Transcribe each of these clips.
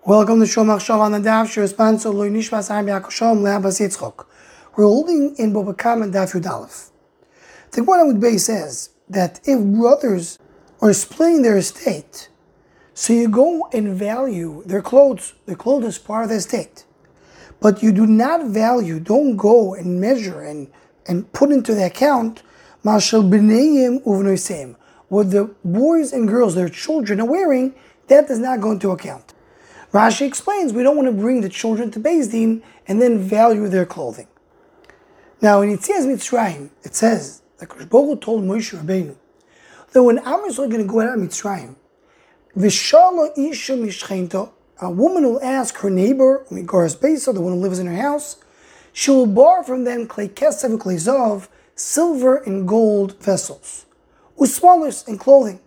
Welcome to Shomach Shav on the Daf. She responds to Lui Nishmas Haim Yaakov Le'Abbas Yitzchok. We're holding in Bobakam and Daf Yud Aleph. The Gemara Amud Beis says that if brothers are splitting their estate, so you go and value their clothes. Their clothes is part of the estate, but you do not value. Don't go and measure and put into the account Mashal B'neiim Uvnoisem. What the boys and girls, their children, are wearing, that does not go into account. Rashi explains we don't want to bring the children to Beis Din and then value their clothing. Now in Yetzias Mitzrayim, it says that Kadosh Baruch Hu told Moshe Rabbeinu that when Am Yisrael are going to go out of Mitzrayim, V'shala isha mishchento, a woman will ask her neighbor, Migoras Beisa, the one who lives in her house, she will borrow from them klei kesef and klei zav, silver and gold vessels, usmalos and clothing.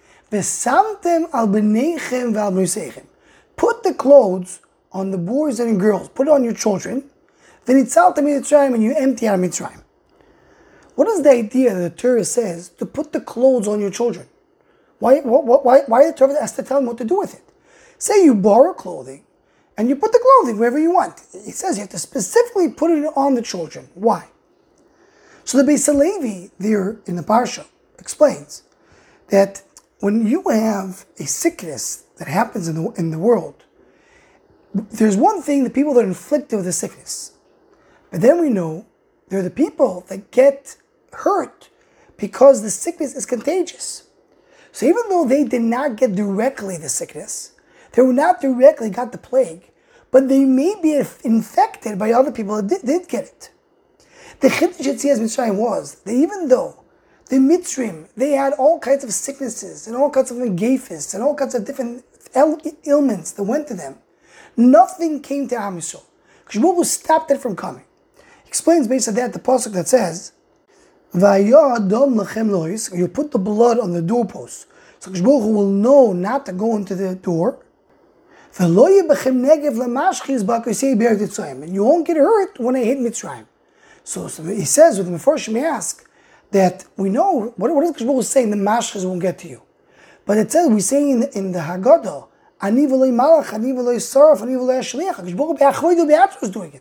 V'samtem al b'neichem v'al b'noseichem. Put the clothes on the boys and girls. Put it on your children. Then it's out to Mitzrayim and you empty out of Mitzrayim. What is the idea that the Torah says to put the clothes on your children? Why the Torah has to tell them what to do with it? Say you borrow clothing and you put the clothing wherever you want. It says you have to specifically put it on the children. Why? So the Beis Halevi there in the Parsha explains that when you have a sickness that happens in the world, there's one thing, the people that are inflicted with the sickness. But then we know there are the people that get hurt because the sickness is contagious. So even though they did not get directly the sickness, they were not directly got the plague, but they may be infected by other people that did get it. The Chiddush Yetzias Mitzrayim was that even though the Mitzrim, they had all kinds of sicknesses and all kinds of gephis and all kinds of different ailments that went to them, nothing came to Am Yisrael. Kadosh Baruch Hu stopped it from coming. He explains based on that the pasuk that says, "Vayah Adam lechem lois." You put the blood on the doorpost, so Kadosh Baruch Hu will know not to go into the door. And you won't get hurt when I hit Mitzrayim. So he says with the Mefarshim, we ask that we know what is Kadosh Baruch Hu saying the mashchis won't get to you, but it says we say in the Haggadah, Ani v'loi malach, ani v'loi saraf, ani v'loi shliach. Kadosh Baruch Hu be'achvoidu be'atzvus is doing it.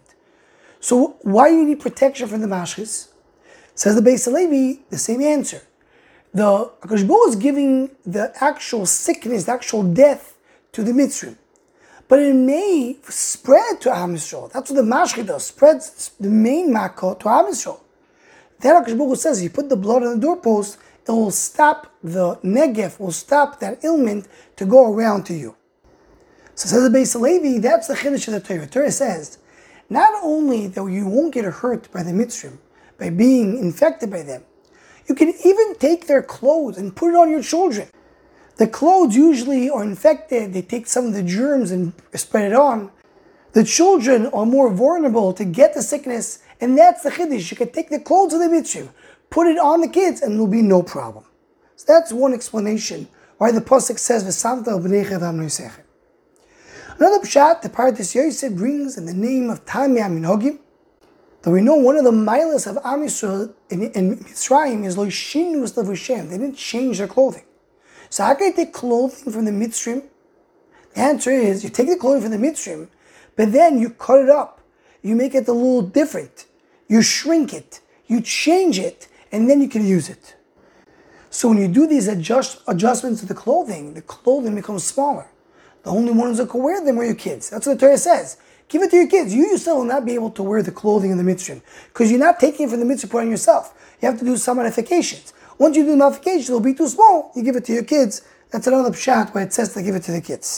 So why do you need protection from the mashchis? Says the Beis Halevi, the same answer. The Kadosh Baruch Hu is giving the actual sickness, the actual death to the Mitzrim, but it may spread to Am Yisrael. That's what the mashchis does, spreads the main makkah to Am Yisrael. Then Kadosh Baruch Hu says, you put the blood on the doorpost, it will stop the negef, will stop that ailment to go around to you. So says the Beis Halevi, that's the Chiddush of the Torah. The Torah says, not only that you won't get hurt by the Mitzrim, by being infected by them, you can even take their clothes and put it on your children. The clothes usually are infected, they take some of the germs and spread it on. The children are more vulnerable to get the sickness, and that's the Chiddush. You can take the clothes of the Mitzrim, put it on the kids, and there'll be no problem. So that's one explanation why the pasuk says, "V'samta al b'neicha v'am noisechem." Another pshat the Pardes Yosef brings in the name of Tamei HaMinhagim, that we know one of the milas of Am Yisrael in Mitzrayim is lo shinu levushem. They didn't change their clothing. So how can you take clothing from the Mitzrim? The answer is you take the clothing from the Mitzrim, but then you cut it up, you make it a little different, you shrink it, you change it, and then you can use it. So when you do these adjustments to the clothing becomes smaller. The only ones that can wear them are your kids. That's what the Torah says. Give it to your kids. You yourself will not be able to wear the clothing in the Mitzrim, because you're not taking it from the Mitzrim to put on yourself. You have to do some modifications. Once you do the modifications, it'll be too small. You give it to your kids. That's another pshat where it says to give it to the kids.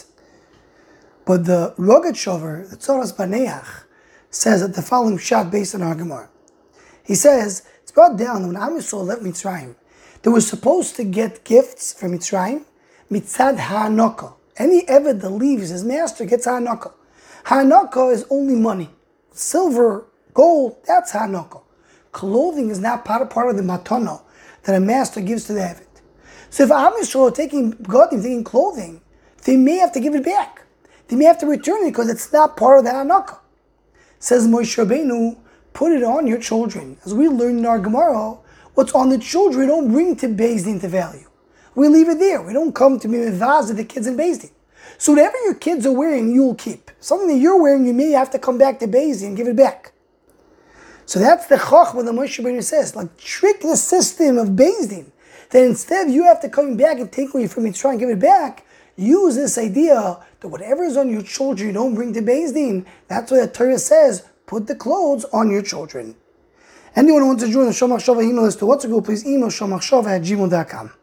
But the Rogat the Tzoras Baneach, says that the following pshat based on our Gemara. He says, it's brought down that when Am Yisrael left Mitzrayim, they were supposed to get gifts from Mitzrayim, mitzad ha'anaka. Any eved that leaves his master gets ha'anaka. Ha'anaka is only money. Silver, gold, that's ha'anaka. Clothing is not part of the matana that a master gives to the eved. So if Am Yisrael are taking clothing, they may have to give it back. They may have to return it because it's not part of the ha'anaka. Says Moshe Rabbeinu, put it on your children. As we learned in our Gemara, what's on the children, we don't bring to Beis Din to value. We leave it there. We don't come to be mevaz the kids in Beis Din. So whatever your kids are wearing, you'll keep. Something that you're wearing, you may have to come back to Beis Din and give it back. So that's the chachma that Moshe Rabbeinu says, like trick the system of Beis Din. That instead of you have to come back and take away from Mitzrayim and give it back, use this idea that whatever is on your children, you don't bring to Beis Din. That's what the Torah says, put the clothes on your children. Anyone who wants to join the Shomach Shava email list to what's a go, please email shomachshava@gmail.com.